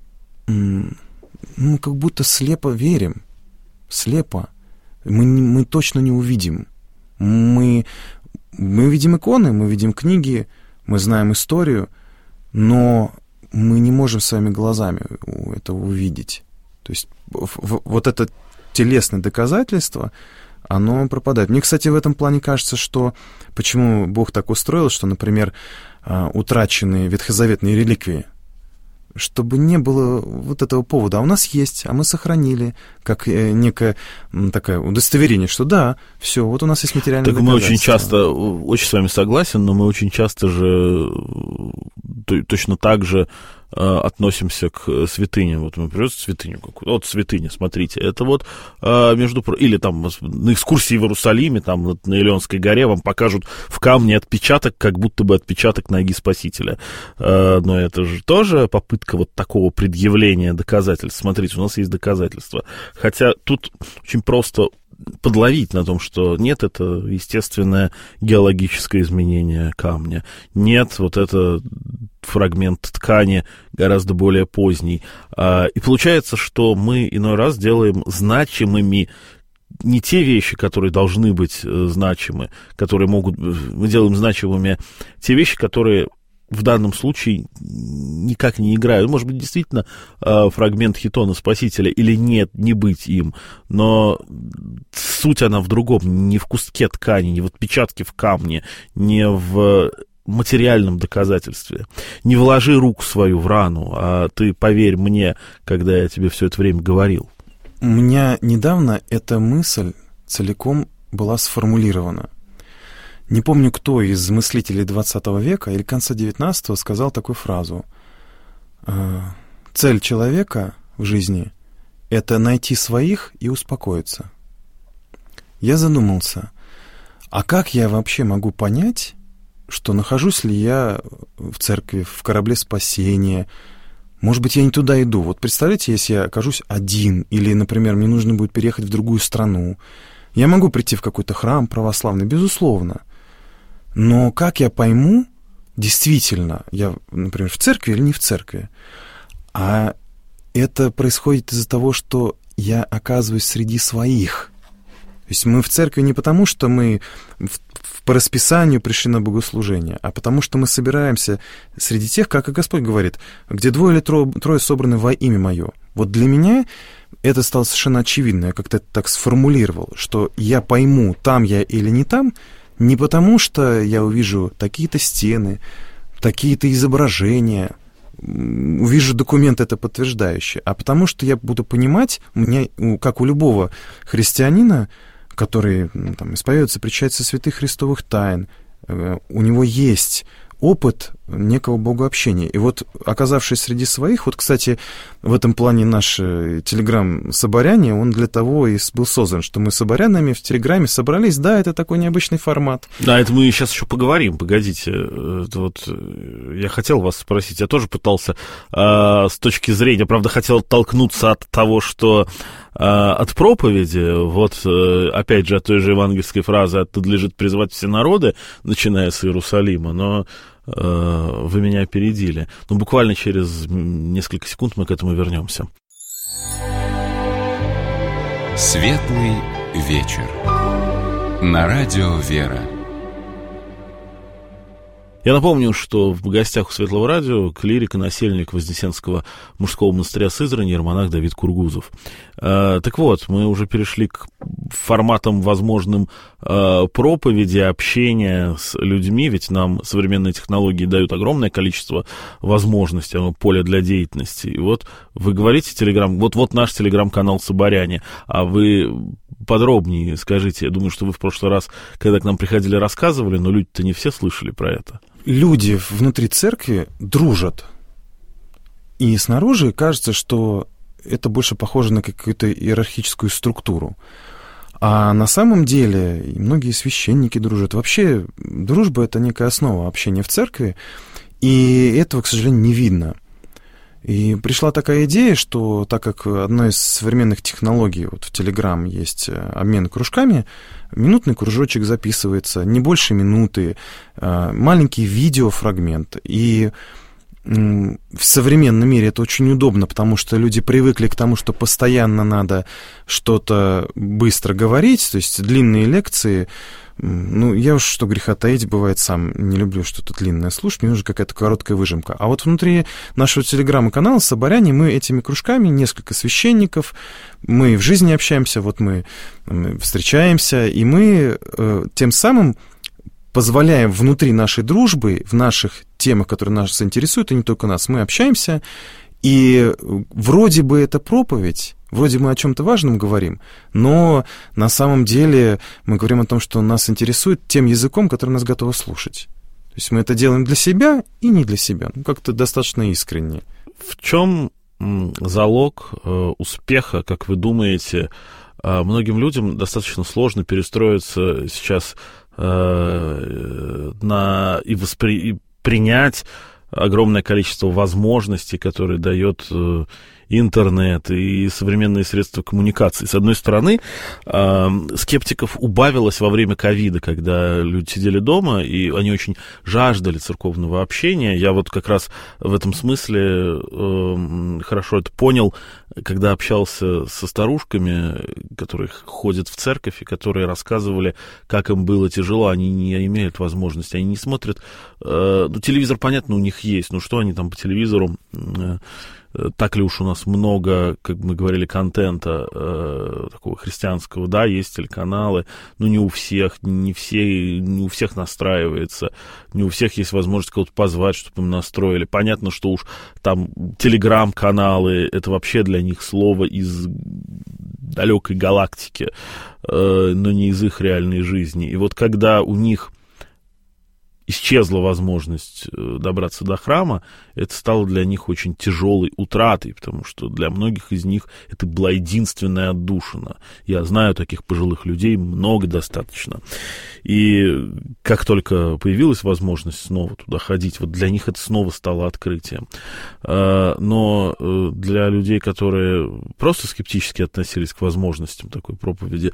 как будто слепо верим, слепо. Мы точно не увидим. Мы видим иконы, мы видим книги, мы знаем историю, но мы не можем своими глазами этого увидеть. То есть вот это телесное доказательство, оно пропадает. Мне, кстати, в этом плане кажется, что почему Бог так устроил, что, например, утраченные ветхозаветные реликвии, чтобы не было вот этого повода. А у нас есть, а мы сохранили, как некое такое удостоверение, что да, все, вот у нас есть материальное доказательство. Так мы очень часто, очень с вами согласен, но мы очень часто же точно так же относимся к святыням. Вот мы привезли святыню какую-то. Вот святыня, смотрите. Это вот или там на экскурсии в Иерусалиме, там на Илионской горе вам покажут в камне отпечаток, как будто бы отпечаток ноги Спасителя. Но это же тоже попытка вот такого предъявления доказательств. Смотрите, у нас есть доказательства. Хотя тут очень просто подловить на том, что нет, это естественное геологическое изменение камня. Нет, вот это фрагмент ткани гораздо более поздний. И получается, что мы иной раз делаем значимыми не те вещи, которые должны быть значимы, которые мы делаем значимыми те вещи, которые в данном случае никак не играют. Может быть, действительно фрагмент хитона Спасителя или нет, не быть им, но суть она в другом, не в куске ткани, не в отпечатке в камне, не в материальном доказательстве. Не вложи руку свою в рану, а ты поверь мне, когда я тебе все это время говорил. У меня недавно эта мысль целиком была сформулирована. Не помню, кто из мыслителей 20 века или конца 19-го сказал такую фразу. Цель человека в жизни — это найти своих и успокоиться. Я задумался, а как я вообще могу понять, что нахожусь ли я в церкви, в корабле спасения? Может быть, я не туда иду. Вот представляете, если я окажусь один, или, например, мне нужно будет переехать в другую страну. Я могу прийти в какой-то храм православный, безусловно. Но как я пойму, действительно, я, например, в церкви или не в церкви? А это происходит из-за того, что я оказываюсь среди своих. То есть мы в церкви не потому, что мы по расписанию пришли на богослужение, а потому что мы собираемся среди тех, как и Господь говорит, где 2 или 3 собраны во имя Мое. Вот для меня это стало совершенно очевидно. Я как-то так сформулировал, что я пойму, там я или не там, не потому, что я увижу такие-то стены, такие-то изображения, увижу документ это подтверждающий, а потому что я буду понимать, у меня, как у любого христианина, который там исповедуется, причащается святых христовых тайн, у него есть опыт некого богообщения. И вот, оказавшись среди своих, вот, кстати, в этом плане наш Телеграм-соборяне, он для того и был создан, что мы с соборянами в Телеграме собрались, да, это такой необычный формат. Да, это мы сейчас еще поговорим, погодите. Это вот я хотел вас спросить, я тоже пытался с точки зрения, правда, хотел оттолкнуться от того, что от проповеди, вот опять же от той же евангельской фразы «надлежит призвать все народы», начиная с Иерусалима, но вы меня опередили. Но буквально через несколько секунд мы к этому вернемся. Светлый вечер. На радио «Вера». Я напомню, что в гостях у Светлого радио клирик и насельник Вознесенского мужского монастыря Сызрань иеромонах Давид Кургузов. Так вот, мы уже перешли к форматам возможным проповеди, общения с людьми, ведь нам современные технологии дают огромное количество возможностей, поля для деятельности. И вот вы говорите, вот наш телеграм-канал «Соборяне», а вы подробнее скажите. Я думаю, что вы в прошлый раз, когда к нам приходили, рассказывали, но люди-то не все слышали про это. Люди внутри церкви дружат. И снаружи кажется, что это больше похоже на какую-то иерархическую структуру. А на самом деле многие священники дружат. Вообще дружба — это некая основа общения в церкви, и этого, к сожалению, не видно. И пришла такая идея, что так как одна из современных технологий, вот в Telegram есть обмен кружками, минутный кружочек записывается, не больше минуты, маленький видеофрагмент. И в современном мире это очень удобно, потому что люди привыкли к тому, что постоянно надо что-то быстро говорить, то есть длинные лекции. Ну, я уж, что греха таить, бывает, сам не люблю что-то длинное слушать, мне нужна какая-то короткая выжимка. А вот внутри нашего телеграм-канала «Соборяне» мы этими кружками, несколько священников, мы в жизни общаемся, вот мы встречаемся, и мы тем самым позволяем внутри нашей дружбы, в наших темах, которые нас интересуют, и не только нас, мы общаемся, И вроде бы это проповедь, вроде мы о чем-то важном говорим, но на самом деле мы говорим о том, что нас интересует тем языком, который нас готовы слушать. То есть мы это делаем для себя и не для себя. Как-то достаточно искренне. В чем залог успеха, как вы думаете? Многим людям достаточно сложно перестроиться сейчас и принять огромное количество возможностей, которые дает интернет и современные средства коммуникации. С одной стороны, скептиков убавилось во время ковида, когда люди сидели дома, и они очень жаждали церковного общения. Я вот как раз в этом смысле хорошо это понял, когда общался со старушками, которые ходят в церковь, и которые рассказывали, как им было тяжело. Они не имеют возможности, они не смотрят. Телевизор, понятно, у них есть, но что они там по телевизору... Так ли уж у нас много, как мы говорили, контента такого христианского, да, есть телеканалы, но не у всех, не у всех настраивается, не у всех есть возможность кого-то позвать, чтобы им настроили. Понятно, что уж там телеграм-каналы, это вообще для них слово из далекой галактики, но не из их реальной жизни. И вот когда у них исчезла возможность добраться до храма, это стало для них очень тяжелой утратой, потому что для многих из них это была единственная отдушина. Я знаю таких пожилых людей, много достаточно. И как только появилась возможность снова туда ходить, вот для них это снова стало открытием. Но для людей, которые просто скептически относились к возможностям такой проповеди,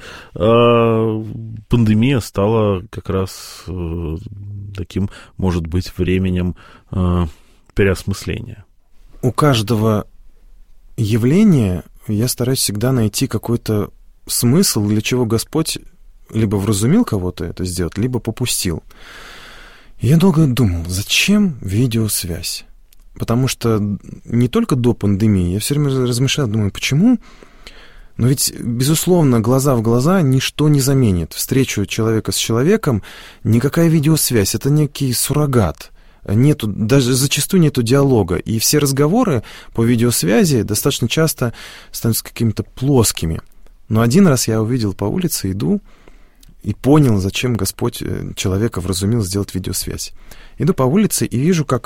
пандемия стала как раз таким, может быть, временем переосмысления. У каждого явления я стараюсь всегда найти какой-то смысл, для чего Господь либо вразумил кого-то это сделать, либо попустил. И я долго думал, зачем видеосвязь? Потому что не только до пандемии, я все время размышлял, думаю, почему? Но ведь, безусловно, глаза в глаза ничто не заменит. Встречу человека с человеком, никакая видеосвязь, это некий суррогат. Даже зачастую нету диалога. И все разговоры по видеосвязи достаточно часто становятся какими-то плоскими. Но один раз я увидел по улице, иду, и понял, зачем Господь человека вразумил сделать видеосвязь. Иду по улице и вижу, как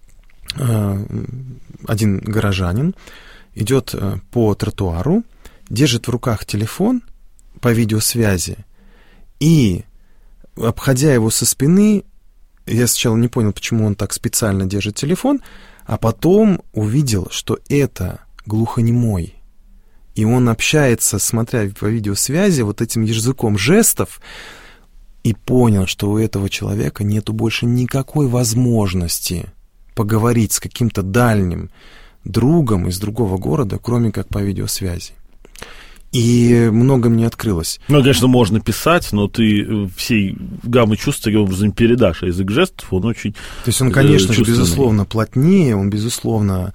один горожанин идет по тротуару, держит в руках телефон по видеосвязи, и, обходя его со спины, я сначала не понял, почему он так специально держит телефон, а потом увидел, что это глухонемой. И он общается, смотря по видеосвязи, вот этим языком жестов, и понял, что у этого человека нету больше никакой возможности поговорить с каким-то дальним другом из другого города, кроме как по видеосвязи. И много мне открылось. Ну, конечно, можно писать, но ты всей гаммы чувств таким образом передашь, а язык жестов, он очень То есть он, конечно же, безусловно, плотнее, он, безусловно,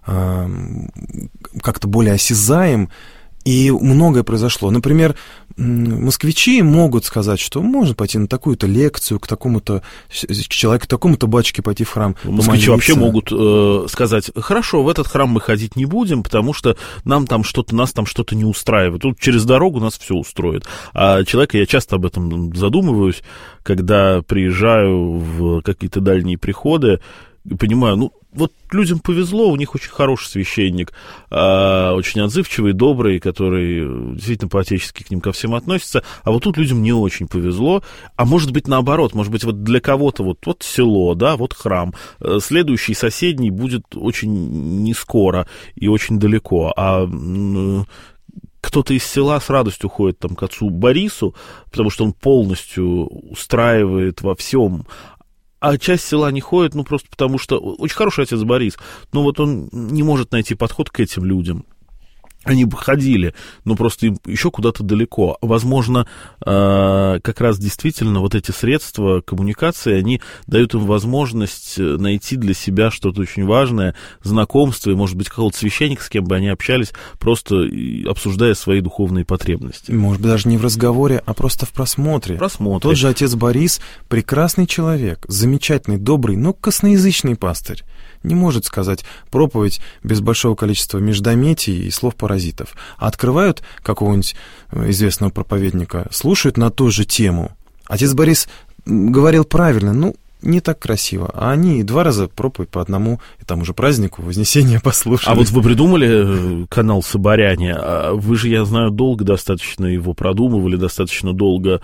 как-то более осязаем, и многое произошло. Например, москвичи могут сказать, что можно пойти на такую-то лекцию, к такому-то человеку, к такому-то батюшке пойти в храм. Москвичи вообще могут сказать, хорошо, в этот храм мы ходить не будем, потому что нас там что-то не устраивает. Тут через дорогу нас все устроит. А человека, я часто об этом задумываюсь, когда приезжаю в какие-то дальние приходы, и понимаю, вот людям повезло, у них очень хороший священник, очень отзывчивый, добрый, который действительно по-отечески к ним ко всем относится, а вот тут людям не очень повезло, а может быть наоборот, может быть вот для кого-то вот село, да, вот храм, следующий соседний будет очень не скоро и очень далеко, а кто-то из села с радостью ходит там к отцу Борису, потому что он полностью устраивает во всем. А часть села не ходит, просто потому что очень хороший отец Борис, но вот он не может найти подход к этим людям. Они бы ходили, но просто им еще куда-то далеко. Возможно, как раз действительно вот эти средства коммуникации, они дают им возможность найти для себя что-то очень важное, знакомство, и, может быть, какого-то священника, с кем бы они общались, просто обсуждая свои духовные потребности. Может быть, даже не в разговоре, а просто в просмотре. Тот же отец Борис — прекрасный человек, замечательный, добрый, но косноязычный пастырь. не может сказать проповедь без большого количества междометий и слов-паразитов. А открывают какого-нибудь известного проповедника, слушают на ту же тему. Отец Борис говорил правильно, не так красиво. А они 2 раза проповедь по одному и тому же празднику Вознесения послушали. А вот вы придумали канал «Соборяне». Вы же, я знаю, долго достаточно его продумывали, достаточно долго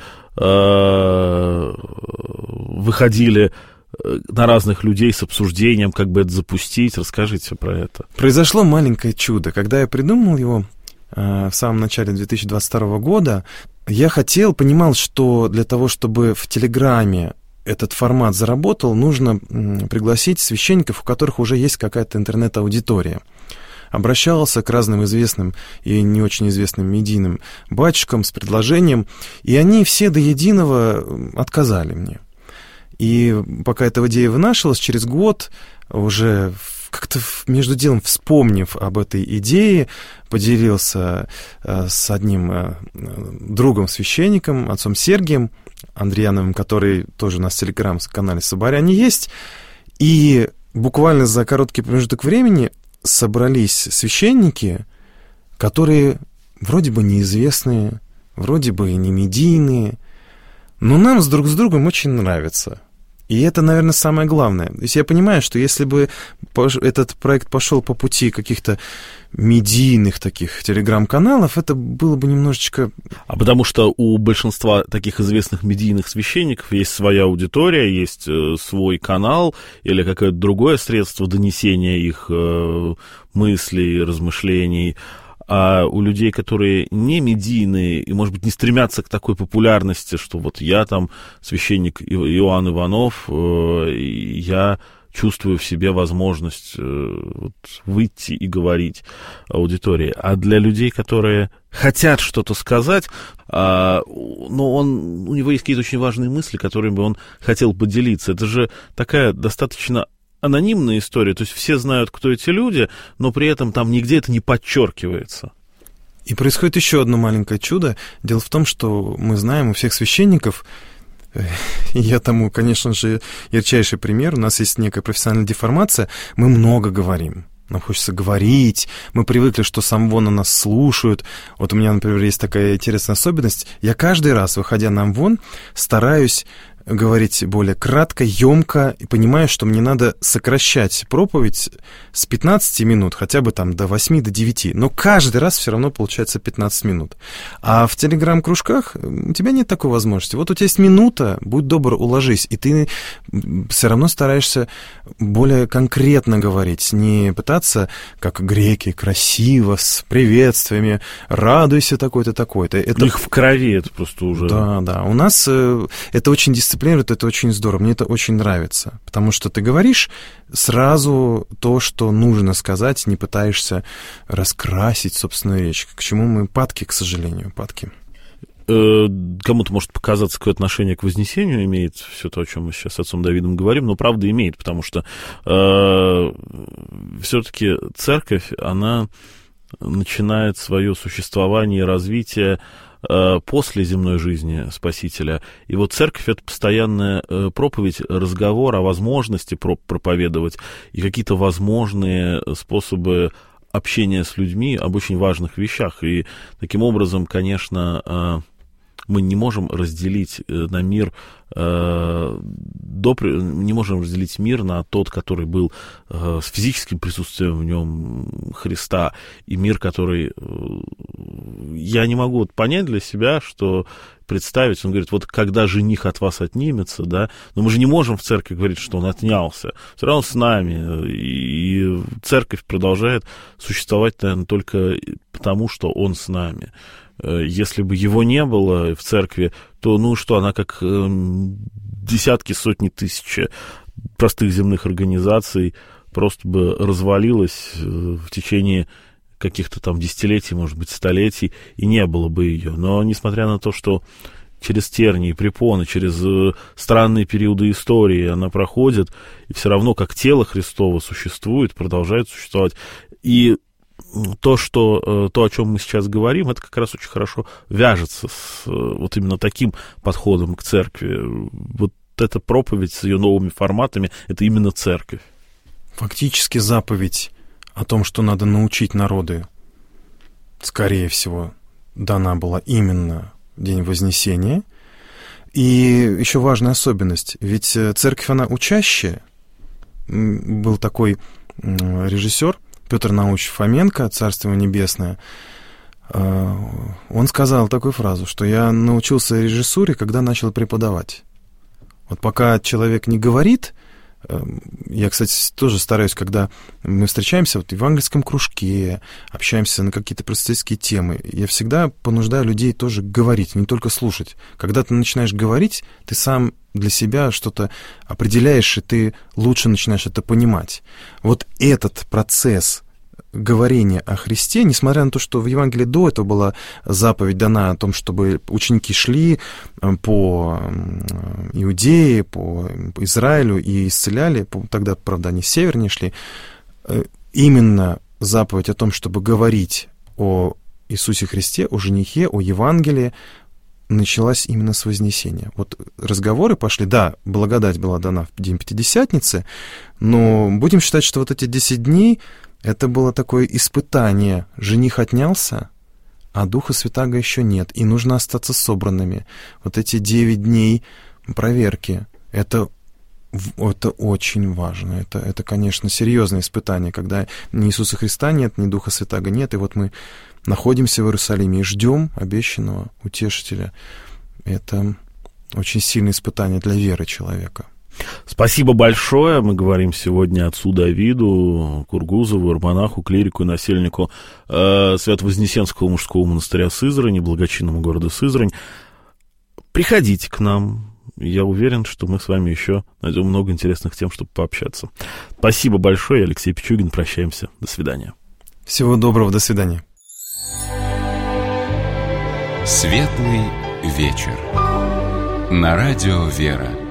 выходили на разных людей с обсуждением, как бы это запустить. Расскажите про это. Произошло маленькое чудо. Когда я придумал его в самом начале 2022 года, я понимал, что для того, чтобы в Телеграме этот формат заработал, нужно пригласить священников, у которых уже есть какая-то интернет-аудитория. Обращался к разным известным и не очень известным медийным батюшкам с предложением, и они все до единого отказали мне. И пока эта идея вынашивалась, через год, уже как-то между делом вспомнив об этой идее, поделился с одним другом-священником, отцом Сергием Андреяновым, который тоже у нас в телеграм-канале «Соборяне» есть. И буквально за короткий промежуток времени собрались священники, которые вроде бы неизвестные, вроде бы и не медийные, но нам друг с другом очень нравится. И это, наверное, самое главное. То есть я понимаю, что если бы этот проект пошел по пути каких-то медийных таких телеграм-каналов, это было бы немножечко... А потому что у большинства таких известных медийных священников есть своя аудитория, есть свой канал или какое-то другое средство донесения их мыслей, размышлений. А у людей, которые не медийные и, может быть, не стремятся к такой популярности, что вот я там священник Иоанн Иванов, я чувствую в себе возможность выйти и говорить аудитории. А для людей, которые хотят что-то сказать, но у него есть какие-то очень важные мысли, которыми он хотел поделиться. Это же такая достаточно анонимная история, то есть все знают, кто эти люди, но при этом там нигде это не подчеркивается. И происходит еще одно маленькое чудо. Дело в том, что мы знаем у всех священников, я тому, конечно же, ярчайший пример, у нас есть некая профессиональная деформация, мы много говорим. Нам хочется говорить, мы привыкли, что с Амвона нас слушают. Вот у меня, например, есть такая интересная особенность. Я каждый раз, выходя на Амвон, стараюсь говорить более кратко, емко, и понимаю, что мне надо сокращать проповедь с 15 минут, хотя бы там до 8, до 9, но каждый раз все равно получается 15 минут. А в телеграм-кружках у тебя нет такой возможности. Вот у тебя есть минута, будь добр, уложись, и ты все равно стараешься более конкретно говорить, не пытаться, как греки, красиво, с приветствиями, радуйся такой-то, такой-то. Это... Их в крови, это просто уже... Да, у нас это очень дисциплинирует, это очень здорово, мне это очень нравится, потому что ты говоришь сразу то, что нужно сказать, не пытаешься раскрасить собственную речь, к чему мы падки, к сожалению, падки. Кому-то может показаться, какое отношение к Вознесению имеет все то, о чем мы сейчас с отцом Давидом говорим, но правда имеет, потому что все-таки церковь, она начинает свое существование и развитие после земной жизни Спасителя. И вот церковь — это постоянная проповедь, разговор о возможности проповедовать и какие-то возможные способы общения с людьми об очень важных вещах. И таким образом, конечно, мы не можем разделить на мир, не можем разделить мир на тот, который был с физическим присутствием в нем Христа, и мир, который... Я не могу понять для себя, что представить, он говорит, вот когда жених от вас отнимется, да, но мы же не можем в церкви говорить, что он отнялся, все равно с нами, и церковь продолжает существовать, наверное, только потому, что он с нами. Если бы его не было в церкви, то, она как десятки, сотни тысяч простых земных организаций просто бы развалилась в течение каких-то там десятилетий, может быть, столетий, и не было бы ее. Но, несмотря на то, что через тернии, препоны, через странные периоды истории она проходит, и все равно как тело Христово существует, продолжает существовать. И то, о чем мы сейчас говорим, это как раз очень хорошо вяжется с вот именно таким подходом к церкви. Вот эта проповедь с ее новыми форматами, это именно церковь. фактически заповедь о том, что надо научить народы, скорее всего, дана была именно в День Вознесения. И еще важная особенность, ведь церковь, она учащая. Был такой режиссер Петр Наумович Фоменко, Царство Небесное. Он сказал такую фразу, что я научился режиссуре, когда начал преподавать. Вот пока человек не говорит, я, кстати, тоже стараюсь, когда мы встречаемся в евангельском кружке, общаемся на какие-то просветительские темы, я всегда понуждаю людей тоже говорить, не только слушать. Когда ты начинаешь говорить, ты сам для себя что-то определяешь, и ты лучше начинаешь это понимать. Вот этот процесс говорения о Христе, несмотря на то, что в Евангелии до этого была заповедь дана о том, чтобы ученики шли по Иудее, по Израилю и исцеляли, тогда, правда, они севернее шли, именно заповедь о том, чтобы говорить о Иисусе Христе, о женихе, о Евангелии, началась именно с Вознесения. Вот разговоры пошли, да, благодать была дана в день Пятидесятницы, но будем считать, что вот эти 10 дней это было такое испытание. Жених отнялся, а Духа Святаго еще нет, и нужно остаться собранными. Вот эти 9 дней проверки, это очень важно. Это, конечно, серьезное испытание, когда ни Иисуса Христа нет, ни Духа Святаго нет, и вот мы находимся в Иерусалиме и ждем обещанного Утешителя. Это очень сильное испытание для веры человека. Спасибо большое. Мы говорим сегодня отцу Давиду Кургузову, иеромонаху, клирику и насельнику Свято-Вознесенского мужского монастыря Сызрани, благочинному города Сызрань. Приходите к нам. Я уверен, что мы с вами еще найдем много интересных тем, чтобы пообщаться. Спасибо большое. Я Алексей Пичугин. Прощаемся. До свидания. Всего доброго. До свидания. Светлый вечер. На радио «Вера».